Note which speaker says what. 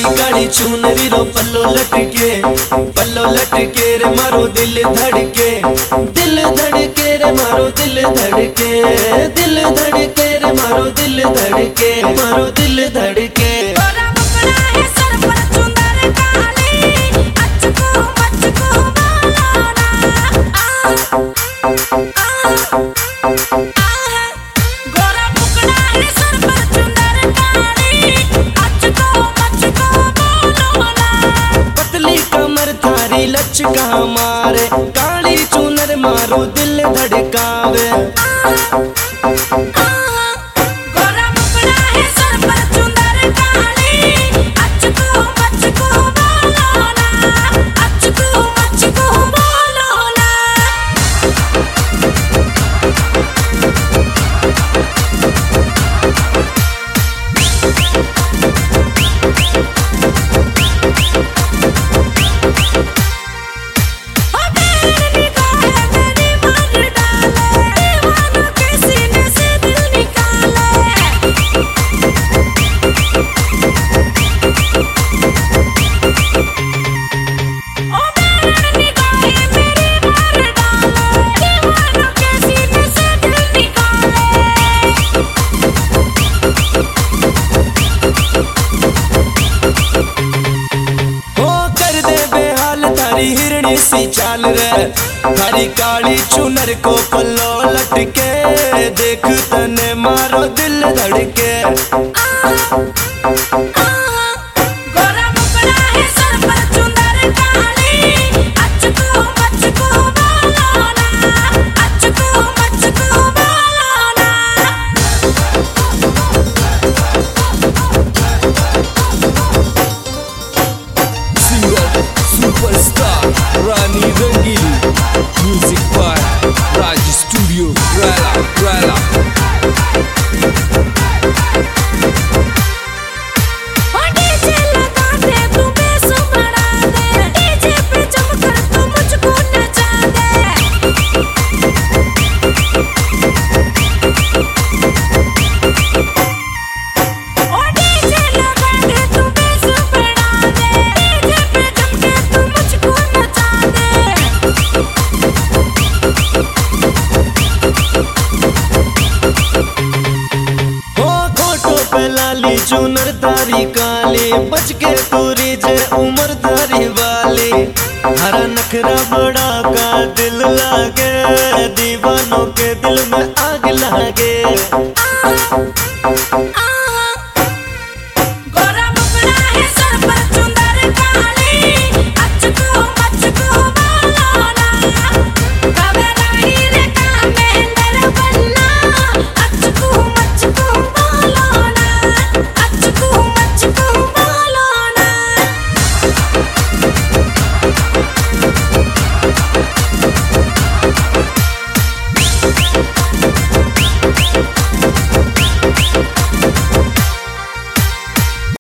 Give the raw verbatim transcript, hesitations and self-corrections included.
Speaker 1: काली चुनरी रो पल्लो लटके, पल्लो लटके रे मारो दिल धड़के, दिल धड़के रे मारो दिल धड़के, दिल धड़के रे मारो दिल धड़के, मारो दिल धड़के। लचका मारे काली चुनर मारो दिल धड़कावे,
Speaker 2: गोरा मुकड़ा है सर पर चुनर काली, अचको मचको बोलो ना, अचको मचको बोलो ना।
Speaker 1: हिरणी सी चाल रे थारी काली चुनर को पल्लो लटके, देख तने मारो दिल धड़के।
Speaker 2: गोरा मुकड़ा है सर पर चुनर काली, अचको मचको बोलो ना, अचको मचको बोलो ना।
Speaker 3: Singer superstar Rani Rangili, music by Raj studio रैला रैला।
Speaker 2: डीजे लगा दे तू बेस बढ़ा दे, डीजे पे जमकर तू मुझको नचा दे। ओ डीजे लगा दे तू बेस बढ़ा दे, डीजे पे जमकर तू मुझको नचा दे।
Speaker 1: हो खोटो पे लाली चुनर तारी काली, बच के पूरी जे उम्र तारी वाली। हरा नखरा बड़ा का दिल लागे, दीवानों के दिल में आग लागे।
Speaker 2: आ